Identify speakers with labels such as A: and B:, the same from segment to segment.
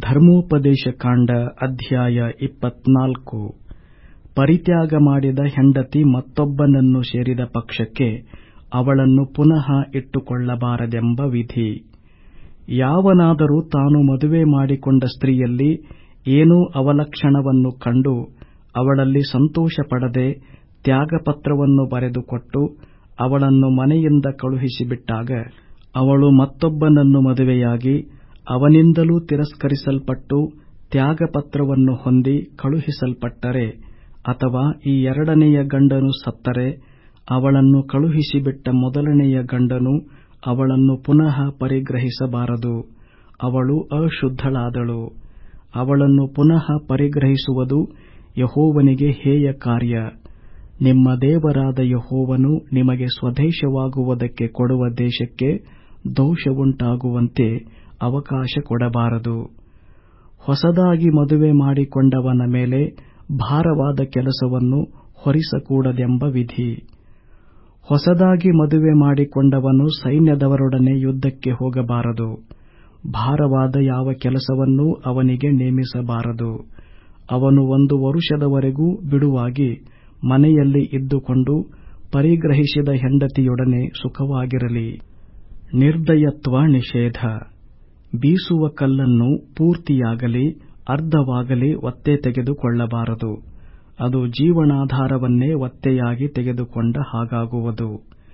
A: ಧರ್ಮೋಪದೇಶ ಕಾಂಡ ಅಧ್ಯಾಯ 24. ಪರಿತ್ಯಾಗ ಮಾಡಿದ ಹೆಂಡತಿ ಮತ್ತೊಬ್ಬನನ್ನು ಸೇರಿದ ಪಕ್ಷಕ್ಕೆ ಅವಳನ್ನು ಪುನಃ ಇಟ್ಟುಕೊಳ್ಳಬಾರದೆಂಬ ವಿಧಿ. ಯಾವನಾದರೂ ತಾನು ಮದುವೆ ಮಾಡಿಕೊಂಡ ಸ್ತ್ರೀಯಲ್ಲಿ ಏನೋ ಅವಲಕ್ಷಣವನ್ನು ಕಂಡು ಅವಳಲ್ಲಿ ಸಂತೋಷಪಡದೆ ತ್ಯಾಗಪತ್ರವನ್ನು ಬರೆದುಕೊಟ್ಟು ಅವಳನ್ನು ಮನೆಯಿಂದ ಕಳುಹಿಸಿಬಿಟ್ಟಾಗ, ಅವಳು ಮತ್ತೊಬ್ಬನನ್ನು ಮದುವೆಯಾಗಿ ಅವನಿಂದಲೂ ತಿರಸ್ಕರಿಸಲ್ಪಟ್ಟು ತ್ಯಾಗಪತ್ರವನ್ನು ಹೊಂದಿ ಕಳುಹಿಸಲ್ಪಟ್ಟರೆ, ಅಥವಾ ಈ ಎರಡನೆಯ ಗಂಡನು ಸತ್ತರೆ, ಅವಳನ್ನು ಕಳುಹಿಸಿಬಿಟ್ಟ ಮೊದಲನೆಯ ಗಂಡನು ಅವಳನ್ನು ಪುನಃ ಪರಿಗ್ರಹಿಸಬಾರದು. ಅವಳು ಅಶುದ್ಧಳಾದಳು. ಅವಳನ್ನು ಪುನಃ ಪರಿಗ್ರಹಿಸುವುದು ಯೆಹೋವನಿಗೆ ಹೇಯ ಕಾರ್ಯ. ನಿಮ್ಮ ದೇವರಾದ ಯೆಹೋವನು ನಿಮಗೆ ಸ್ವದೇಶವಾಗುವುದಕ್ಕೆ ಕೊಡುವ ದೇಶಕ್ಕೆ ದೋಷವುಂಟಾಗುವಂತೆ ಅವಕಾಶ ಕೊಡಬಾರದು. ಹೊಸದಾಗಿ ಮದುವೆ ಮಾಡಿಕೊಂಡವನ ಮೇಲೆ ಭಾರವಾದ ಕೆಲಸವನ್ನು ಹೊರಿಸಕೂಡದೆಂಬ ವಿಧಿ. ಹೊಸದಾಗಿ ಮದುವೆ ಮಾಡಿಕೊಂಡವನು ಸೈನ್ಯದವರೊಡನೆ ಯುದ್ಧಕ್ಕೆ ಹೋಗಬಾರದು. ಭಾರವಾದ ಯಾವ ಕೆಲಸವನ್ನೂ ಅವನಿಗೆ ನೇಮಿಸಬಾರದು. ಅವನು 1 ವರುಷದವರೆಗೂ ಬಿಡುವಾಗಿ ಮನೆಯಲ್ಲಿ ಇದ್ದುಕೊಂಡು ಪರಿಗ್ರಹಿಸಿದ ಹೆಂಡತಿಯೊಡನೆ ಸುಖವಾಗಿರಲಿ. ನಿರ್ದಯತ್ವ ನಿಷೇಧ. ಬೀಸುವ ಕಲ್ಲನ್ನು ಪೂರ್ತಿಯಾಗಲಿ ಅರ್ಧವಾಗಲಿ ಒತ್ತೆ ತೆಗೆದುಕೊಳ್ಳಬಾರದು. ಅದು ಜೀವನಾಧಾರವನ್ನೇ ಒತ್ತೆಯಾಗಿ ತೆಗೆದುಕೊಂಡ ಹಾಗಾಗುವುದು.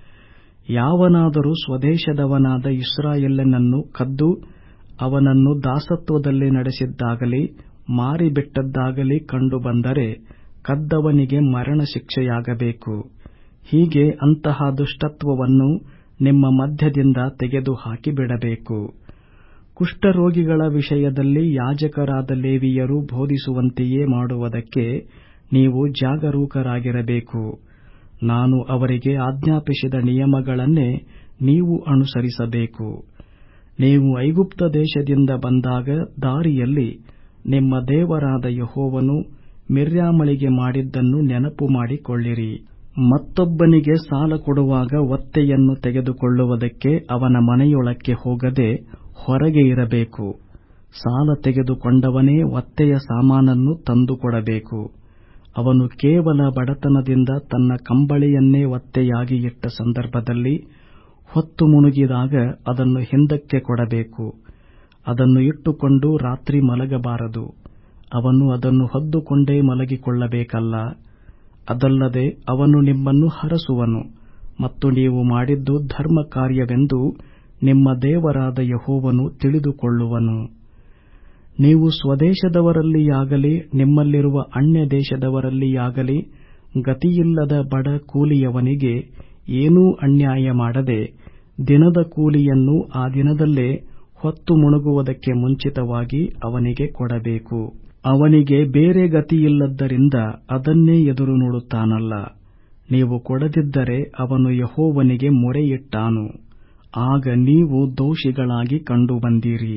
A: ಯಾವನಾದರೂ ಸ್ವದೇಶದವನಾದ ಇಸ್ರಾಯೇಲನನ್ನು ಕದ್ದು ಅವನನ್ನು ದಾಸತ್ವದಲ್ಲಿ ನಡೆಸಿದ್ದಾಗಲಿ ಮಾರಿಬಿಟ್ಟದ್ದಾಗಲಿ ಕಂಡುಬಂದರೆ ಕದ್ದವನಿಗೆ ಮರಣಶಿಕ್ಷೆಯಾಗಬೇಕು. ಹೀಗೆ ಅಂತಹ ದುಷ್ಟತ್ವವನ್ನು ನಿಮ್ಮ ಮಧ್ಯದಿಂದ ತೆಗೆದುಹಾಕಿಬಿಡಬೇಕು. ಕುಷ್ಠರೋಗಿಗಳ ವಿಷಯದಲ್ಲಿ ಯಾಜಕರಾದ ಲೇವಿಯರು ಬೋಧಿಸುವಂತೆಯೇ ಮಾಡುವುದಕ್ಕೆ ನೀವು ಜಾಗರೂಕರಾಗಿರಬೇಕು. ನಾನು ಅವರಿಗೆ ಆಜ್ಞಾಪಿಸಿದ ನಿಯಮಗಳನ್ನೇ ನೀವು ಅನುಸರಿಸಬೇಕು. ನೀವು ಐಗುಪ್ತ ದೇಶದಿಂದ ಬಂದಾಗ ದಾರಿಯಲ್ಲಿ ನಿಮ್ಮ ದೇವರಾದ ಯೆಹೋವನು ಮಿರ್ಯಾಮಳಿಗೆ ಮಾಡಿದ್ದನ್ನು ನೆನಪು ಮಾಡಿಕೊಳ್ಳಿರಿ. ಮತ್ತೊಬ್ಬನಿಗೆ ಸಾಲ ಕೊಡುವಾಗ ಒತ್ತೆಯನ್ನು ತೆಗೆದುಕೊಳ್ಳುವುದಕ್ಕೆ ಅವನ ಮನೆಯೊಳಕ್ಕೆ ಹೋಗದೆ ಹೊರಗೆ ಇರಬೇಕು. ಸಾಲ ತೆಗೆದುಕೊಂಡವನೇ ಒತ್ತೆಯ ಸಾಮಾನನ್ನು ತಂದುಕೊಡಬೇಕು. ಅವನು ಕೇವಲ ಬಡತನದಿಂದ ತನ್ನ ಕಂಬಳಿಯನ್ನೇ ಒತ್ತೆಯಾಗಿ ಇಟ್ಟ ಸಂದರ್ಭದಲ್ಲಿ ಹೊತ್ತು ಮುಳುಗಿದಾಗ ಅದನ್ನು ಹಿಂದಕ್ಕೆ ಕೊಡಬೇಕು. ಅದನ್ನು ಇಟ್ಟುಕೊಂಡು ರಾತ್ರಿ ಮಲಗಬಾರದು. ಅವನು ಅದನ್ನು ಹೊದ್ದುಕೊಂಡೇ ಮಲಗಿಕೊಳ್ಳಬೇಕಲ್ಲ. ಅದಲ್ಲದೆ ಅವನು ನಿಮ್ಮನ್ನು ಹರಸುವನು ಮತ್ತು ನೀವು ಮಾಡಿದ್ದು ಧರ್ಮ ಕಾರ್ಯವೆಂದು ನಿಮ್ಮ ದೇವರಾದ ಯೆಹೋವನು ತಿಳಿದುಕೊಳ್ಳುವನು. ನೀವು ಸ್ವದೇಶದವರಲ್ಲಿಯಾಗಲಿ ನಿಮ್ಮಲ್ಲಿರುವ ಅನ್ಯ ದೇಶದವರಲ್ಲಿಯಾಗಲಿ ಗತಿಯಿಲ್ಲದ ಬಡ ಕೂಲಿಯವನಿಗೆ ಏನೂ ಅನ್ಯಾಯ ಮಾಡದೆ ದಿನದ ಕೂಲಿಯನ್ನು ಆ ದಿನದಲ್ಲೇ ಹೊತ್ತು ಮುಳುಗುವುದಕ್ಕೆ ಮುಂಚಿತವಾಗಿ ಅವನಿಗೆ ಕೊಡಬೇಕು. ಅವನಿಗೆ ಬೇರೆ ಗತಿಯಿಲ್ಲದ್ದರಿಂದ ಅದನ್ನೇ ಎದುರು ನೋಡುತ್ತಾನಲ್ಲ. ನೀವು ಕೊಡದಿದ್ದರೆ ಅವನು ಯೆಹೋವನಿಗೆ ಮೊರೆಯಿಟ್ಟಾನು. ಆಗ ನೀವು ದೋಷಿಗಳಾಗಿ ಕಂಡುಬಂದಿರಿ.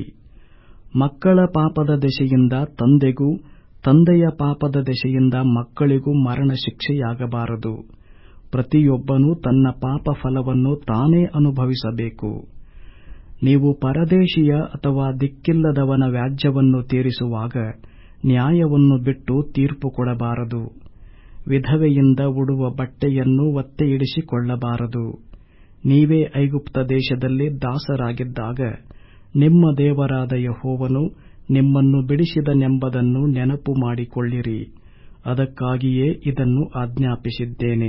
A: ಮಕ್ಕಳ ಪಾಪದ ದೆಸೆಯಿಂದ ತಂದೆಗೂ ತಂದೆಯ ಪಾಪದ ದೆಸೆಯಿಂದ ಮಕ್ಕಳಿಗೂ ಮರಣಶಿಕ್ಷೆಯಾಗಬಾರದು. ಪ್ರತಿಯೊಬ್ಬನೂ ತನ್ನ ಪಾಪ ಫಲವನ್ನು ತಾನೇ ಅನುಭವಿಸಬೇಕು. ನೀವು ಪರದೇಶಿಯ ಅಥವಾ ದಿಕ್ಕಿಲ್ಲದವನ ವ್ಯಾಜ್ಯವನ್ನು ತೀರಿಸುವಾಗ ನ್ಯಾಯವನ್ನು ಬಿಟ್ಟು ತೀರ್ಪು ಕೊಡಬಾರದು. ವಿಧವೆಯಿಂದ ಉಡುವ ಬಟ್ಟೆಯನ್ನು ಒತ್ತೆಯಿಡಿಸಿಕೊಳ್ಳಬಾರದು. ನೀವೇ ಐಗುಪ್ತ ದೇಶದಲ್ಲಿ ದಾಸರಾಗಿದ್ದಾಗ ನಿಮ್ಮ ದೇವರಾದ ಯೆಹೋವನು ನಿಮ್ಮನ್ನು ಬಿಡಿಸಿದನೆಂಬುದನ್ನು ನೆನಪು ಮಾಡಿಕೊಳ್ಳಿರಿ. ಅದಕ್ಕಾಗಿಯೇ ಇದನ್ನು ಆಜ್ಞಾಪಿಸಿದ್ದೇನೆ.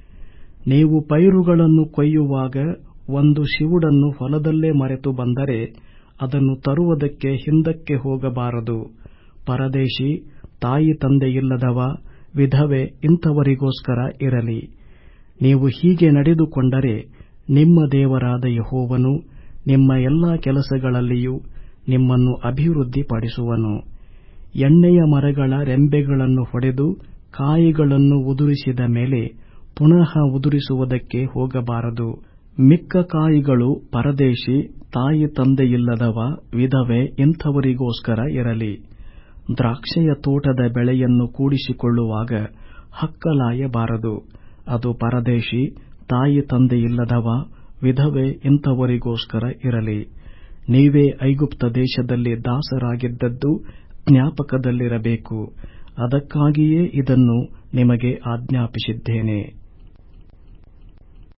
A: ನೀವು ಪೈರುಗಳನ್ನು ಕೊಯ್ಯುವಾಗ 1 ಸಿವುಡನ್ನು ಹೊಲದಲ್ಲೇ ಮರೆತು ಬಂದರೆ ಅದನ್ನು ತರುವುದಕ್ಕೆ ಹಿಂದಕ್ಕೆ ಹೋಗಬಾರದು. ಪರದೇಶಿ, ತಾಯಿ ತಂದೆಯಿಲ್ಲದವ, ವಿಧವೆ ಇಂಥವರಿಗೋಸ್ಕರ ಇರಲಿ. ನೀವು ಹೀಗೆ ನಡೆದುಕೊಂಡರೆ ನಿಮ್ಮ ದೇವರಾದ ಯೆಹೋವನು ನಿಮ್ಮ ಎಲ್ಲಾ ಕೆಲಸಗಳಲ್ಲಿಯೂ ನಿಮ್ಮನ್ನು ಅಭಿವೃದ್ಧಿಪಡಿಸುವನು. ಎಣ್ಣೆಯ ಮರಗಳ ರೆಂಬೆಗಳನ್ನು ಹೊಡೆದು ಕಾಯಿಗಳನ್ನು ಉದುರಿಸಿದ ಮೇಲೆ ಪುನಃ ಉದುರಿಸುವುದಕ್ಕೆ ಹೋಗಬಾರದು. ಮಿಕ್ಕ ಕಾಯಿಗಳು ಪರದೇಶಿ, ತಾಯಿ ತಂದೆಯಿಲ್ಲದವ, ವಿಧವೆ ಇಂಥವರಿಗೋಸ್ಕರ ಇರಲಿ. ದ್ರಾಕ್ಷೆಯ ತೋಟದ ಬೆಳೆಯನ್ನು ಕೂಡಿಸಿಕೊಳ್ಳುವಾಗ ಹಕ್ಕಲಾಯಬಾರದು. ಅದು ಪರದೇಶಿ, ತಾಯಿ ತಂದೆಯಿಲ್ಲದವ, ವಿಧವೆ ಇಂಥವರಿಗೋಸ್ಕರ ಇರಲಿ. ನೀವೇ ಐಗುಪ್ತ ದೇಶದಲ್ಲಿ ದಾಸರಾಗಿದ್ದದ್ದು ಜ್ಞಾಪಕದಲ್ಲಿರಬೇಕು. ಅದಕ್ಕಾಗಿಯೇ ಇದನ್ನು ನಿಮಗೆ ಆಜ್ಞಾಪಿಸಿದ್ದೇನೆ.